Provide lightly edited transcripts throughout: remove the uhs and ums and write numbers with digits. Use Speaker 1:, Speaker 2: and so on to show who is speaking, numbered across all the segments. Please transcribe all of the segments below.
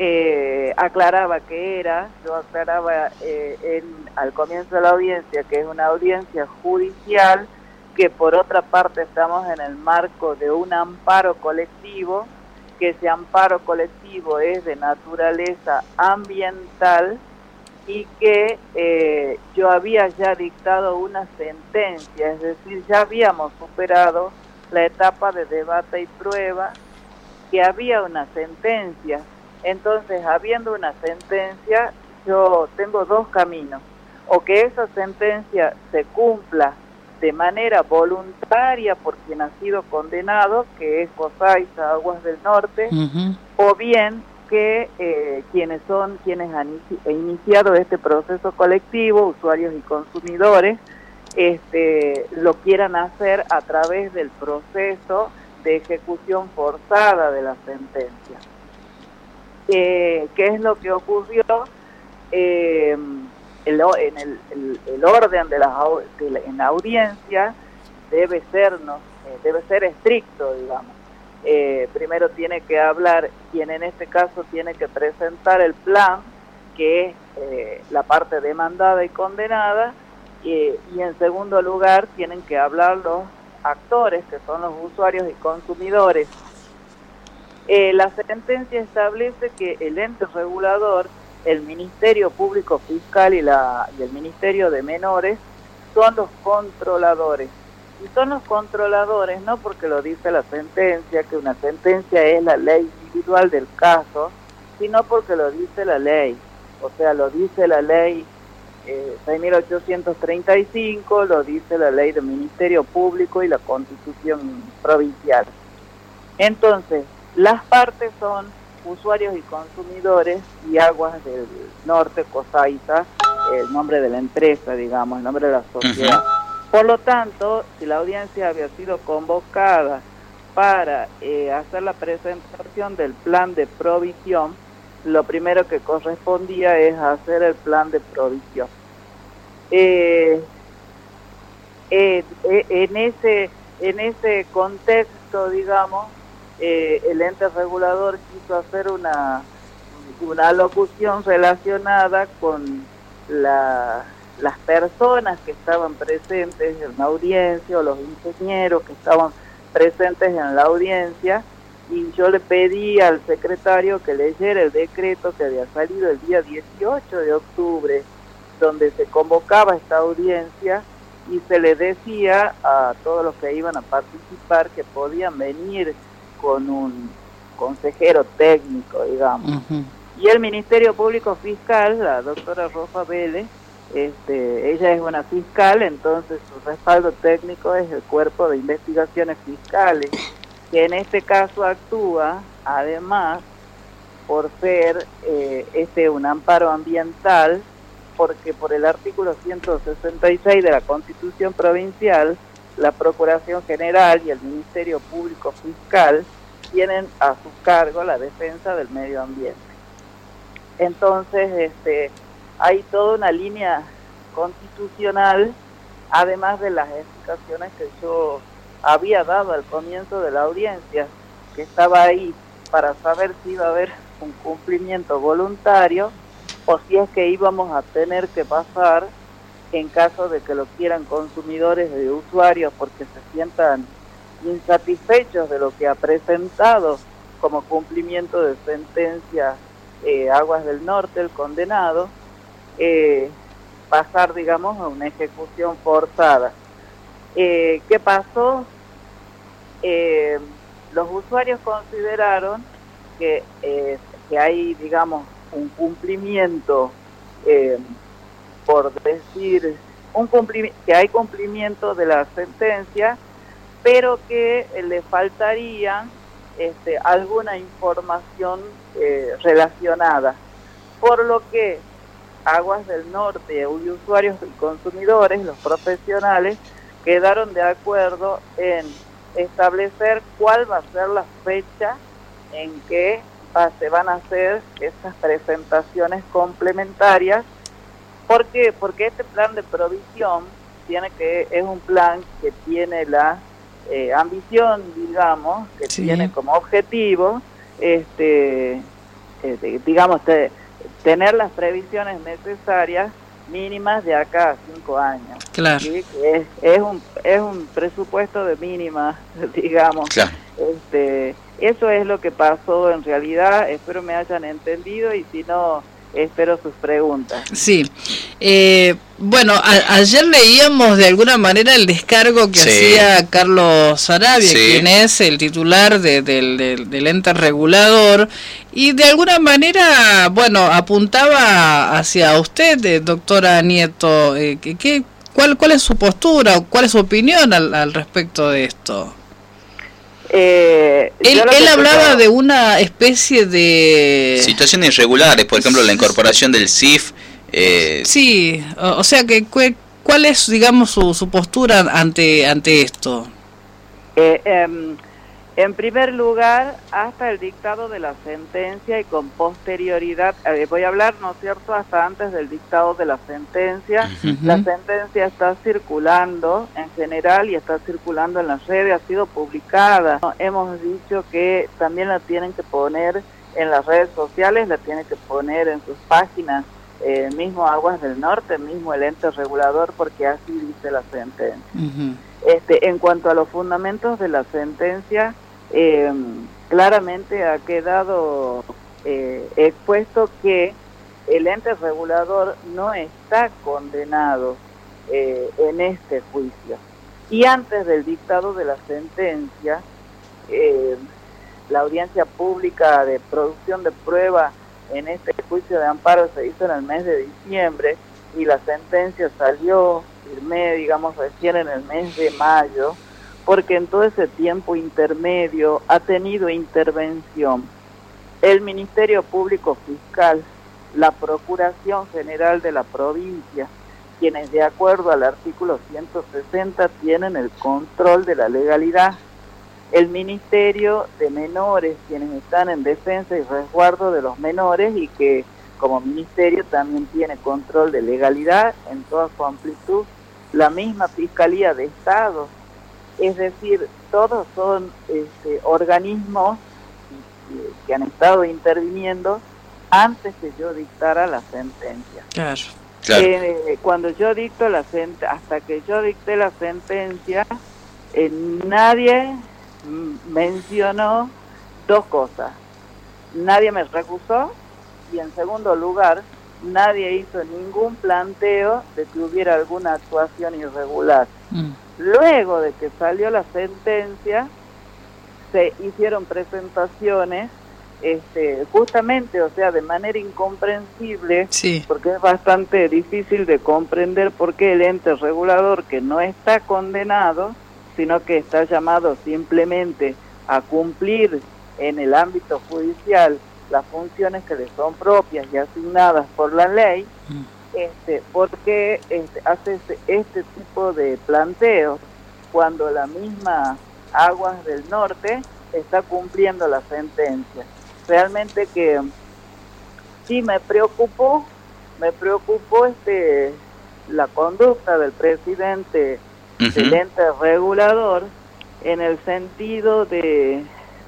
Speaker 1: aclaraba yo aclaraba al comienzo de la audiencia que es una audiencia judicial, que por otra parte estamos en el marco de un amparo colectivo, que ese amparo colectivo es de naturaleza ambiental y que yo había ya dictado una sentencia, es decir, ya habíamos superado la etapa de debate y prueba, que había una sentencia. Entonces, habiendo una sentencia, yo tengo dos caminos: o que esa sentencia se cumpla de manera voluntaria por quien ha sido condenado, que es COSAISA Aguas del Norte, o bien que quienes han iniciado este proceso colectivo, usuarios y consumidores, lo quieran hacer a través del proceso de ejecución forzada de la sentencia. ¿Qué es lo que ocurrió? En el orden en la audiencia debe ser estricto, digamos. Primero tiene que hablar quien en este caso tiene que presentar el plan, que es la parte demandada y condenada, y en segundo lugar tienen que hablar los actores, que son los usuarios y consumidores. La sentencia establece que el ente regulador, el Ministerio Público Fiscal y el Ministerio de Menores son los controladores. Y son los controladores no porque lo dice la sentencia, que una sentencia es la ley individual del caso, sino porque lo dice la ley. O sea, lo dice la ley 6.835, lo dice la ley del Ministerio Público y la Constitución provincial. Entonces, las partes son usuarios y consumidores y Aguas del Norte, COSAISA, el nombre de la empresa, digamos, el nombre de la sociedad. Por lo tanto, si la audiencia había sido convocada para hacer la presentación del plan de provisión, lo primero que correspondía es hacer el plan de provisión. En ese contexto, digamos, el ente regulador quiso hacer una alocución relacionada con las personas que estaban presentes en la audiencia, o los ingenieros que estaban presentes en la audiencia, y yo le pedí al secretario que leyera el decreto que había salido el día 18 de octubre, donde se convocaba esta audiencia y se le decía a todos los que iban a participar que podían venir con un consejero técnico, digamos. Y el Ministerio Público Fiscal, la doctora Rosa Vélez, ella es una fiscal, entonces su respaldo técnico es el Cuerpo de Investigaciones Fiscales, que en este caso actúa, además, por ser un amparo ambiental, porque por el artículo 166 de la Constitución Provincial, la Procuración General y el Ministerio Público Fiscal tienen a su cargo la defensa del medio ambiente. Entonces, hay toda una línea constitucional, además de las explicaciones que yo había dado al comienzo de la audiencia, que estaba ahí para saber si iba a haber un cumplimiento voluntario o si es que íbamos a tener que pasar, en caso de que lo quieran consumidores y usuarios porque se sientan insatisfechos de lo que ha presentado como cumplimiento de sentencia Aguas del Norte, el condenado, pasar, digamos, a una ejecución forzada. ¿Qué pasó? Los usuarios consideraron que hay, digamos, un cumplimiento, por decir, que hay cumplimiento de la sentencia, pero que le faltaría alguna información relacionada, por lo que Aguas del Norte y usuarios y consumidores, los profesionales, quedaron de acuerdo en establecer cuál va a ser la fecha en que se van a hacer estas presentaciones complementarias. ¿Por qué? Porque este plan de provisión es un plan que tiene la ambición, digamos, que tiene como objetivo digamos, tener las previsiones necesarias mínimas de acá a 5 años.
Speaker 2: Claro.
Speaker 1: ¿Sí? Es un presupuesto de mínimas, digamos.
Speaker 3: Claro.
Speaker 1: Eso es lo que pasó en realidad. Espero me hayan entendido y si no, espero sus preguntas.
Speaker 2: Sí. Bueno, ayer leíamos de alguna manera el descargo que hacía Carlos Sarabia, quien es el titular del ente regulador, y de alguna manera, bueno, apuntaba hacia usted, doctora Nieto. ¿Cuál es su postura o cuál es su opinión al respecto de esto? Él hablaba de una especie de
Speaker 3: situaciones irregulares, por ejemplo la incorporación del CIF.
Speaker 2: Sí, o sea que ¿cuál es, digamos, su postura ante esto?
Speaker 1: En primer lugar, hasta el dictado de la sentencia y con posterioridad, voy a hablar, ¿no es cierto?, hasta antes del dictado de la sentencia. La sentencia está circulando en general y está circulando en las redes, ha sido publicada. Hemos dicho que también la tienen que poner en las redes sociales, la tienen que poner en sus páginas, mismo Aguas del Norte, mismo el ente regulador, porque así dice la sentencia. En cuanto a los fundamentos de la sentencia, claramente ha quedado expuesto que el ente regulador no está condenado en este juicio. Y antes del dictado de la sentencia, la audiencia pública de producción de prueba en este juicio de amparo se hizo en el mes de diciembre y la sentencia salió, firmé, digamos, recién en el mes de mayo, porque en todo ese tiempo intermedio ha tenido intervención el Ministerio Público Fiscal, la Procuración General de la provincia, quienes de acuerdo al artículo 160 tienen el control de la legalidad, el Ministerio de Menores, quienes están en defensa y resguardo de los menores y que como ministerio también tiene control de legalidad en toda su amplitud, la misma Fiscalía de Estado, es decir, todos son organismos que han estado interviniendo antes que yo dictara la sentencia.
Speaker 2: Claro.
Speaker 1: Cuando yo dicto la sentencia, hasta que yo dicté la sentencia, nadie mencionó dos cosas. Nadie me recusó y en segundo lugar, nadie hizo ningún planteo de que hubiera alguna actuación irregular. Luego de que salió la sentencia, se hicieron presentaciones, justamente, o sea, de manera incomprensible, porque es bastante difícil de comprender por qué el ente regulador, que no está condenado, sino que está llamado simplemente a cumplir en el ámbito judicial las funciones que le son propias y asignadas por la ley, porque hace este tipo de planteos cuando la misma Aguas del Norte está cumpliendo la sentencia. Realmente que sí me preocupó la conducta del presidente del ente regulador en el sentido de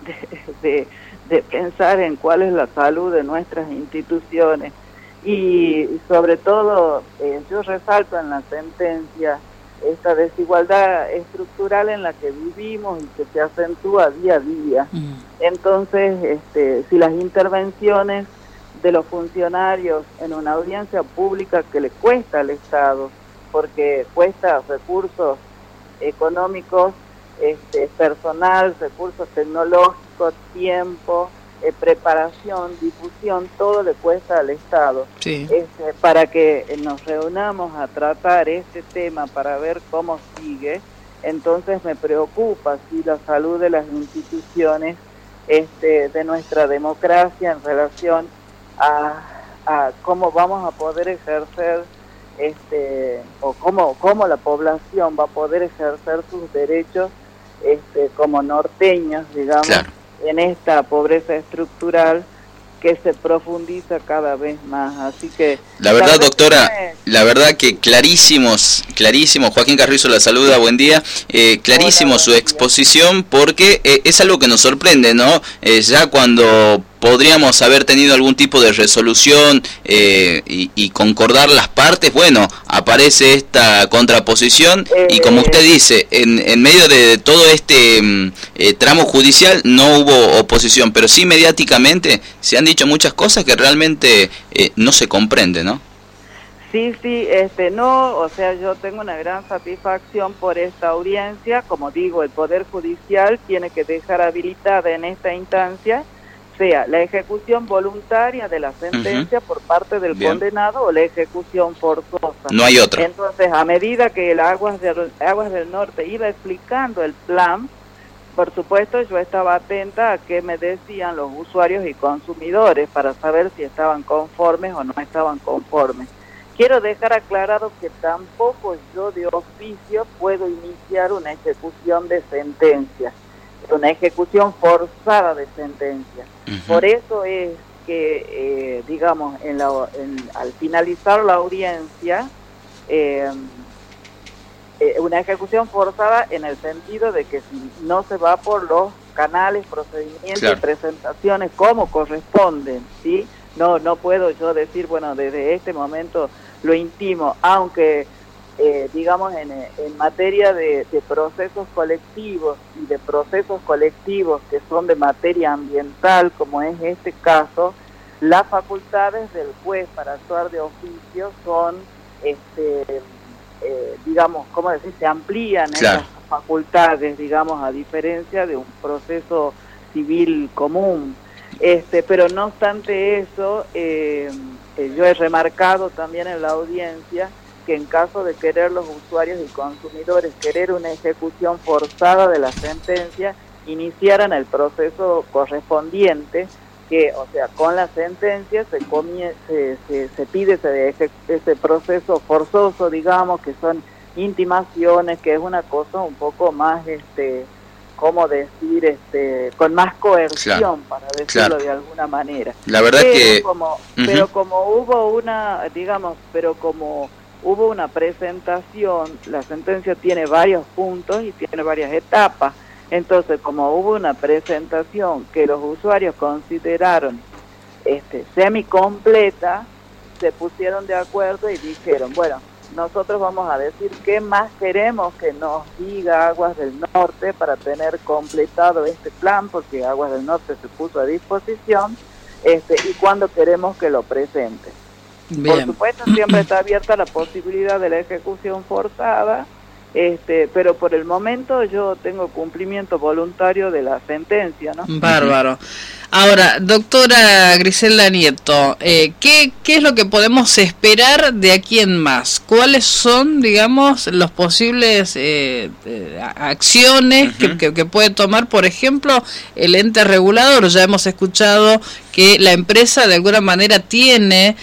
Speaker 1: pensar en cuál es la salud de nuestras instituciones y sobre todo yo resalto en la sentencia esta desigualdad estructural en la que vivimos y que se acentúa día a día. Entonces, si las intervenciones de los funcionarios en una audiencia pública que le cuesta al Estado, porque cuesta recursos económicos, personal, recursos tecnológicos, tiempo, preparación, difusión, todo le cuesta al Estado. Para que nos reunamos a tratar este tema para ver cómo sigue, entonces me preocupa si la salud de las instituciones de nuestra democracia en relación a cómo vamos a poder ejercer o cómo la población va a poder ejercer sus derechos como norteños, digamos, en esta pobreza estructural que se profundiza cada vez más. Así que
Speaker 3: la verdad, doctora, la verdad que clarísimo, Joaquín Carrizo la saluda, buen día, clarísimo su exposición, porque es algo que nos sorprende, ¿no? Ya cuando podríamos haber tenido algún tipo de resolución y concordar las partes. Bueno, aparece esta contraposición y como usted dice, en medio de todo este tramo judicial no hubo oposición, pero sí mediáticamente se han dicho muchas cosas que realmente no se comprende, ¿no?
Speaker 1: Sí, no, o sea, yo tengo una gran satisfacción por esta audiencia. Como digo, el Poder Judicial tiene que dejar habilitada en esta instancia, sea la ejecución voluntaria de la sentencia por parte del condenado o la ejecución forzosa.
Speaker 3: No hay otra.
Speaker 1: Entonces, a medida que el Aguas del Norte iba explicando el plan, por supuesto, yo estaba atenta a qué me decían los usuarios y consumidores para saber si estaban conformes o no estaban conformes. Quiero dejar aclarado que tampoco yo de oficio puedo iniciar una ejecución de sentencia, una ejecución forzada de sentencia. Por eso es que, digamos, al finalizar la audiencia, una ejecución forzada en el sentido de que si no se va por los canales, procedimientos y presentaciones como corresponden, ¿sí? No puedo yo decir, bueno, desde este momento lo intimo, aunque, digamos, en materia de procesos colectivos y de procesos colectivos que son de materia ambiental, como es este caso, las facultades del juez para actuar de oficio son, digamos, ¿cómo decir? Se amplían esas facultades, digamos, a diferencia de un proceso civil común. Pero no obstante eso, yo he remarcado también en la audiencia que en caso de querer los usuarios y consumidores querer una ejecución forzada de la sentencia, iniciaran el proceso correspondiente, que, o sea, con la sentencia se pide ese proceso forzoso, digamos, que son intimaciones, que es una cosa un poco más, ¿cómo decir? Con más coerción, para decirlo de alguna manera.
Speaker 3: La verdad
Speaker 1: pero como hubo una presentación, la sentencia tiene varios puntos y tiene varias etapas. Entonces, como hubo una presentación que los usuarios consideraron semicompleta, se pusieron de acuerdo y dijeron, bueno, nosotros vamos a decir qué más queremos que nos diga Aguas del Norte para tener completado este plan, porque Aguas del Norte se puso a disposición, y cuándo queremos que lo presente. Bien. Por supuesto, siempre está abierta la posibilidad de la ejecución forzada, pero por el momento yo tengo cumplimiento voluntario de la sentencia, ¿no?
Speaker 2: Bárbaro. Ahora, doctora Griselda Nieto, ¿qué es lo que podemos esperar de aquí en más? ¿Cuáles son, digamos, los posibles acciones que puede tomar, por ejemplo, el ente regulador? Ya hemos escuchado que la empresa de alguna manera tiene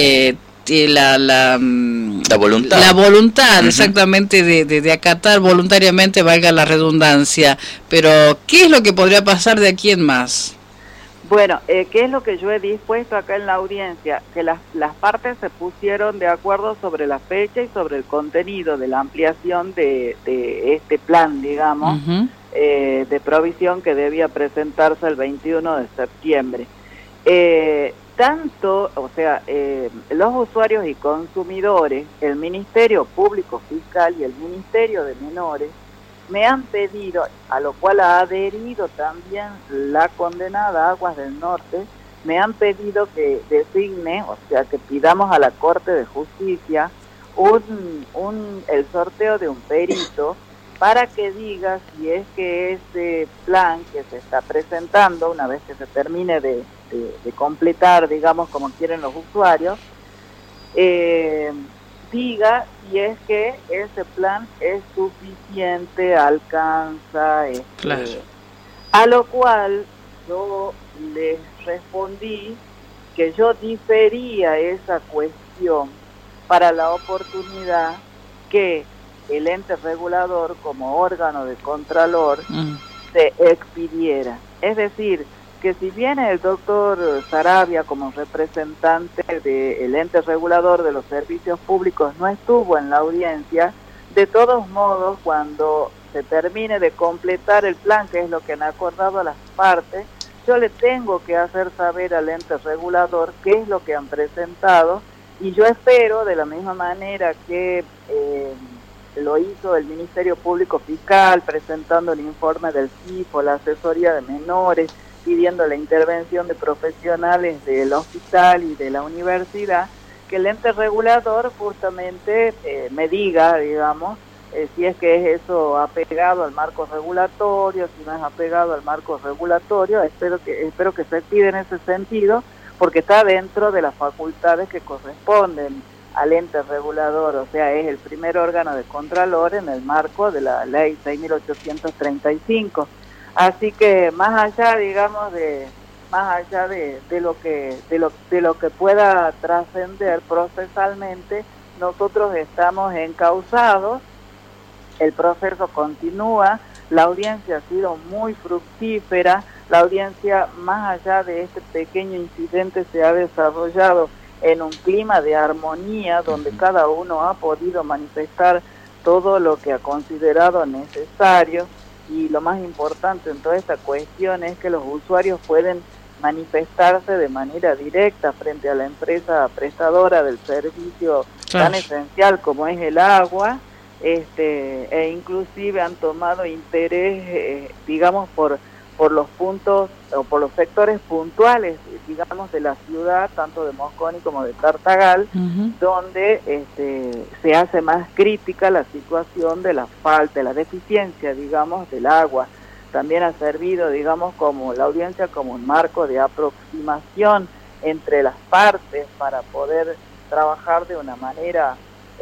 Speaker 2: la voluntad exactamente de acatar voluntariamente, valga la redundancia, pero ¿qué es lo que podría pasar de aquí en más?
Speaker 1: Bueno, ¿qué es lo que yo he dispuesto acá en la audiencia? Que las partes se pusieron de acuerdo sobre la fecha y sobre el contenido de la ampliación de este plan, digamos, de provisión que debía presentarse el 21 de septiembre. Los usuarios y consumidores, el Ministerio Público Fiscal y el Ministerio de Menores me han pedido, a lo cual ha adherido también la condenada Aguas del Norte, me han pedido que designe, o sea, que pidamos a la Corte de Justicia el sorteo de un perito para que diga si es que ese plan que se está presentando, una vez que se termine de completar, digamos, como quieren los usuarios, diga si es que ese plan es suficiente, alcanza, a lo cual yo les respondí que yo difería esa cuestión para la oportunidad que el ente regulador como órgano de contralor se expidiera. Es decir, que si bien el doctor Saravia como representante del ente regulador de los servicios públicos no estuvo en la audiencia, de todos modos cuando se termine de completar el plan, que es lo que han acordado las partes, yo le tengo que hacer saber al ente regulador qué es lo que han presentado, y yo espero, de la misma manera que lo hizo el Ministerio Público Fiscal, presentando el informe del CIFO, la asesoría de menores, pidiendo la intervención de profesionales del hospital y de la universidad, que el ente regulador justamente me diga, digamos, si es que es eso apegado al marco regulatorio, si no es apegado al marco regulatorio. Espero que se pida en ese sentido, porque está dentro de las facultades que corresponden al ente regulador, o sea, es el primer órgano de contralor en el marco de la ley 6.835. Así que más allá, digamos, de lo que pueda trascender procesalmente, nosotros estamos encausados, el proceso continúa, la audiencia ha sido muy fructífera, la audiencia, más allá de este pequeño incidente, se ha desarrollado en un clima de armonía, donde cada uno ha podido manifestar todo lo que ha considerado necesario, y lo más importante en toda esta cuestión es que los usuarios pueden manifestarse de manera directa frente a la empresa prestadora del servicio tan esencial como es el agua, e inclusive han tomado interés, digamos, por los puntos o por los sectores puntuales, digamos, de la ciudad, tanto de Mosconi como de Tartagal, donde se hace más crítica la situación de la falta, de la deficiencia, digamos, del agua. También ha servido, digamos, como la audiencia como un marco de aproximación entre las partes para poder trabajar de una manera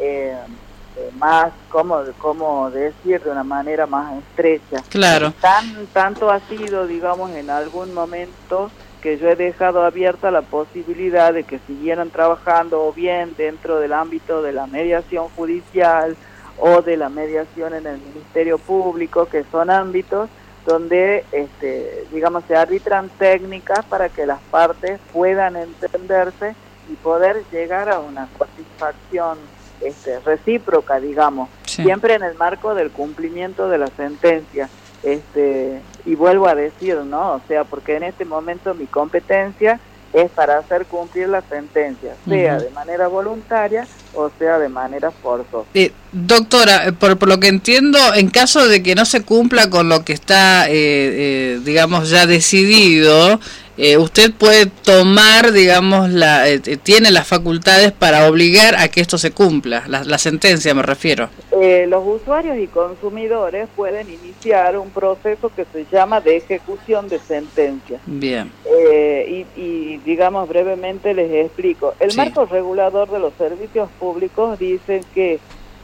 Speaker 1: más, como decir, de una manera más estrecha.
Speaker 2: Claro.
Speaker 1: Tanto ha sido, digamos, en algún momento que yo he dejado abierta la posibilidad de que siguieran trabajando o bien dentro del ámbito de la mediación judicial o de la mediación en el Ministerio Público, que son ámbitos donde, digamos, se arbitran técnicas para que las partes puedan entenderse y poder llegar a una satisfacción recíproca, digamos, siempre en el marco del cumplimiento de la sentencia. Y vuelvo a decir, ¿no? O sea, porque en este momento mi competencia es para hacer cumplir la sentencia, sea de manera voluntaria o sea de manera forzosa.
Speaker 2: Doctora, por lo que entiendo, en caso de que no se cumpla con lo que está, digamos, ya decidido, usted puede tomar, digamos, tiene las facultades para obligar a que esto se cumpla, la sentencia me refiero.
Speaker 1: Los usuarios y consumidores pueden iniciar un proceso que se llama de ejecución de sentencia.
Speaker 2: Bien.
Speaker 1: Y digamos, brevemente les explico. El marco regulador de los servicios públicos dice que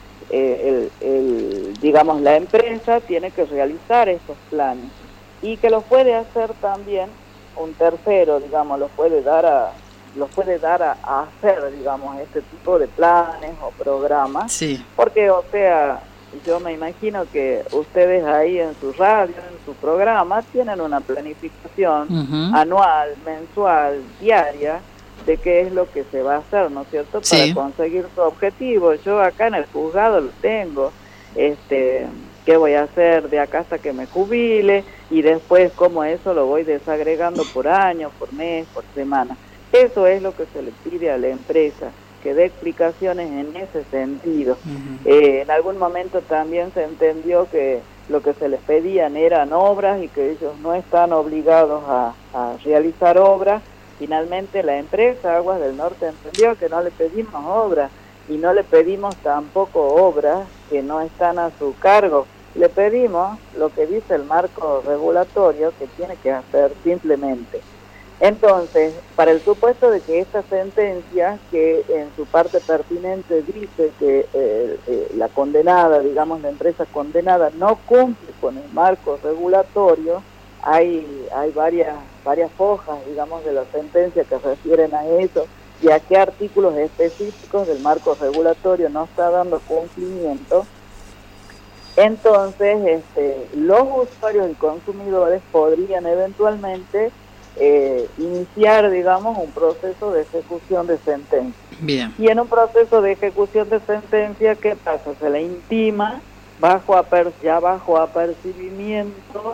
Speaker 1: digamos, la empresa tiene que realizar estos planes y que los puede hacer también un tercero, digamos, los puede dar a hacer, digamos, este tipo de planes o programas.
Speaker 2: Sí.
Speaker 1: Porque, o sea, yo me imagino que ustedes ahí en su radio, en su programa, tienen una planificación anual, mensual, diaria, de qué es lo que se va a hacer, ¿no es cierto?, para conseguir su objetivo. Yo acá en el juzgado lo tengo, qué voy a hacer de acá hasta que me jubile, y después cómo eso lo voy desagregando por año, por mes, por semana. Eso es lo que se le pide a la empresa, que dé explicaciones en ese sentido. En algún momento también se entendió que lo que se les pedían eran obras y que ellos no están obligados a realizar obras. Finalmente la empresa Aguas del Norte entendió que no le pedimos obras y no le pedimos tampoco obras que no están a su cargo. Le pedimos lo que dice el marco regulatorio que tiene que hacer simplemente. Entonces, para el supuesto de que esta sentencia, que en su parte pertinente dice que la condenada, digamos la empresa condenada, no cumple con el marco regulatorio, hay varias hojas, digamos, de la sentencia que refieren a eso y a qué artículos específicos del marco regulatorio no está dando cumplimiento. Entonces, los usuarios y consumidores podrían eventualmente iniciar, digamos, un proceso de ejecución de sentencia.
Speaker 2: Bien.
Speaker 1: Y en un proceso de ejecución de sentencia, ¿qué pasa? Se le intima bajo apercibimiento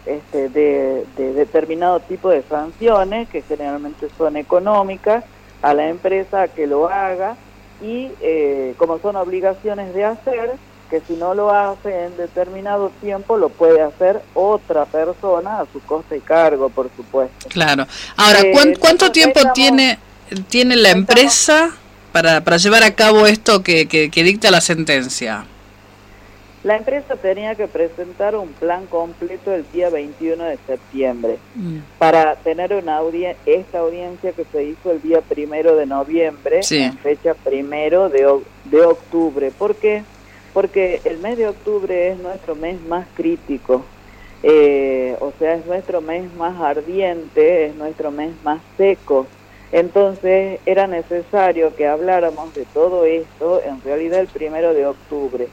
Speaker 1: de determinado tipo de sanciones, que generalmente son económicas, a la empresa que lo haga, y como son obligaciones de hacer, que si no lo hace en determinado tiempo lo puede hacer otra persona a su coste y cargo, por supuesto.
Speaker 2: Claro. Ahora, ¿cuánto tiempo tiene la empresa para llevar a cabo esto que dicta la sentencia?
Speaker 1: La empresa tenía que presentar un plan completo el día 21 de septiembre para tener esta audiencia que se hizo el día 1 de noviembre, en fecha 1 de octubre. ¿Por qué? Porque el mes de octubre es nuestro mes más crítico, o sea, es nuestro mes más ardiente, es nuestro mes más seco. Entonces era necesario que habláramos de todo esto, en realidad el 1 de octubre.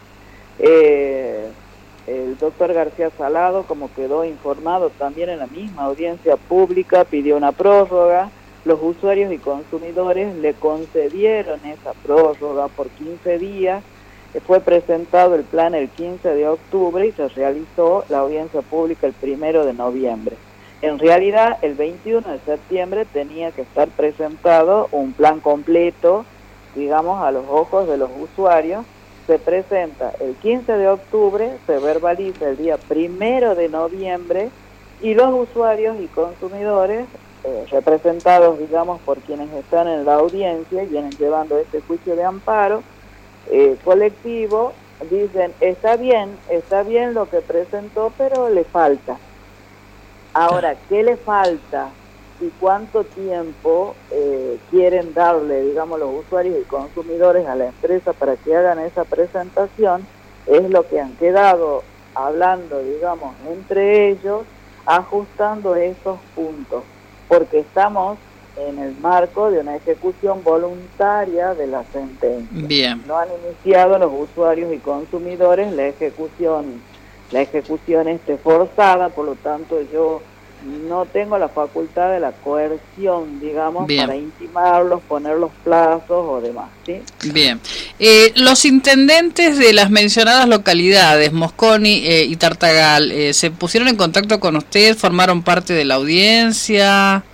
Speaker 1: El doctor García Salado, como quedó informado también en la misma audiencia pública, pidió una prórroga. Los usuarios y consumidores le concedieron esa prórroga por 15 días. Fue presentado el plan el 15 de octubre y se realizó la audiencia pública el 1 de noviembre. En realidad, el 21 de septiembre tenía que estar presentado un plan completo, digamos, a los ojos de los usuarios. Se presenta el 15 de octubre, se verbaliza el día 1 de noviembre y los usuarios y consumidores, representados, digamos, por quienes están en la audiencia y vienen llevando este juicio de amparo colectivo, dicen, está bien lo que presentó, pero le falta. Ahora, ¿qué le falta y cuánto tiempo quieren darle, digamos, los usuarios y consumidores a la empresa para que hagan esa presentación? Es lo que han quedado hablando, digamos, entre ellos, ajustando esos puntos, porque estamos en el marco de una ejecución voluntaria de la sentencia.
Speaker 2: Bien.
Speaker 1: No han iniciado los usuarios y consumidores la ejecución forzada, por lo tanto yo no tengo la facultad de la coerción, digamos,
Speaker 2: bien,
Speaker 1: para intimarlos, poner los plazos o demás, ¿sí?
Speaker 2: Bien. Los intendentes de las mencionadas localidades, Mosconi y Tartagal, ¿se pusieron en contacto con usted? ¿Formaron parte de la audiencia?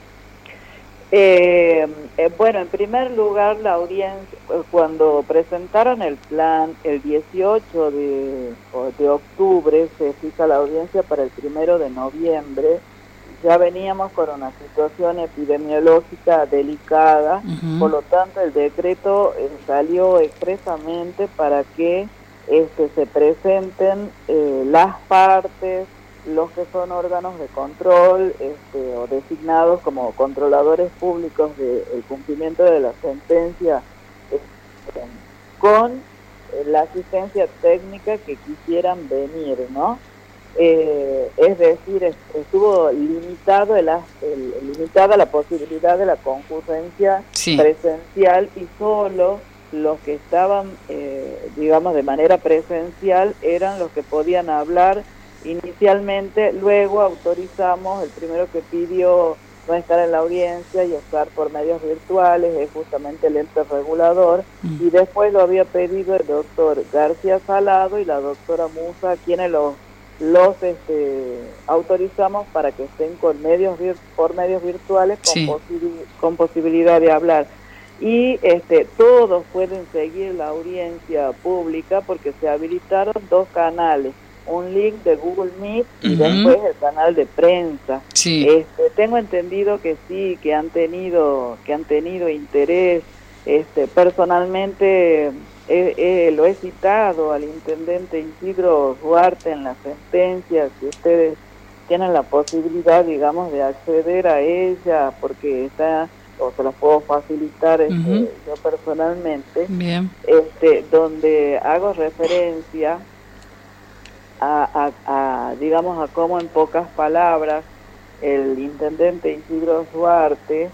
Speaker 1: Bueno, en primer lugar, la audiencia, cuando presentaron el plan el 18 de octubre, se fija la audiencia para el 1 de noviembre. Ya veníamos con una situación epidemiológica delicada, por lo tanto el decreto salió expresamente para que se presenten las partes, los que son órganos de control o designados como controladores públicos del cumplimiento de la sentencia, con la asistencia técnica que quisieran venir, ¿no? Es decir, estuvo limitada la posibilidad de la concurrencia presencial, y solo los que estaban, digamos, de manera presencial eran los que podían hablar inicialmente. Luego autorizamos, el primero que pidió no estar en la audiencia y estar por medios virtuales es justamente el ente regulador, y después lo había pedido el doctor García Salado y la doctora Musa, quienes los autorizamos para que estén por medios virtuales con posibilidad de hablar. Y todos pueden seguir la audiencia pública porque se habilitaron 2 canales, un link de Google Meet y después el canal de prensa. Tengo entendido que sí, que han tenido interés. Personalmente lo he citado al intendente Isidro Duarte en la sentencia, si ustedes tienen la posibilidad, digamos, de acceder a ella, porque está, o se las puedo facilitar yo personalmente.
Speaker 2: Bien.
Speaker 1: Donde hago referencia a digamos, a cómo en pocas palabras el intendente Isidro Duarte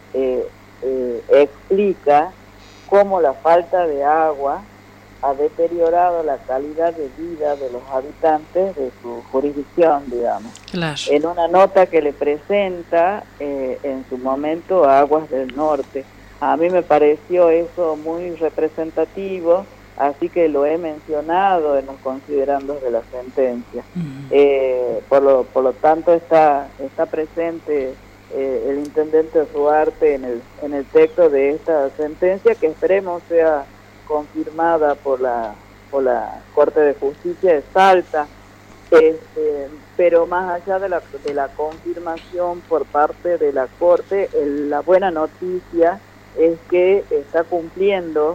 Speaker 1: explica cómo la falta de agua ha deteriorado la calidad de vida de los habitantes de su jurisdicción, digamos.
Speaker 2: Claro.
Speaker 1: En una nota que le presenta en su momento a Aguas del Norte. A mí me pareció eso muy representativo. así que lo he mencionado en los considerandos de la sentencia. Por lo tanto está presente el intendente Duarte en el texto de esta sentencia, que esperemos sea confirmada por la Corte de Justicia de Salta. Pero más allá de la confirmación por parte de la Corte, la buena noticia es que está cumpliendo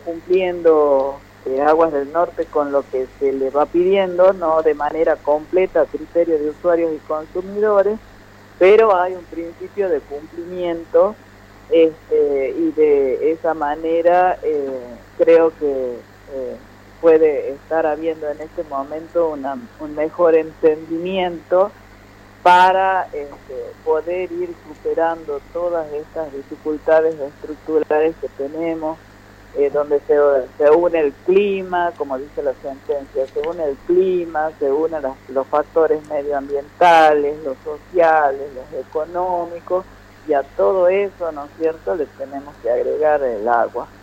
Speaker 1: Aguas del Norte con lo que se le va pidiendo, no de manera completa a criterio de usuarios y consumidores, pero hay un principio de cumplimiento, y de esa manera creo que puede estar habiendo en este momento un mejor entendimiento para poder ir superando todas estas dificultades estructurales que tenemos, donde se une el clima, como dice la sentencia, se une el clima, se unen los factores medioambientales, los sociales, los económicos, y a todo eso, ¿no es cierto?, le tenemos que agregar el agua.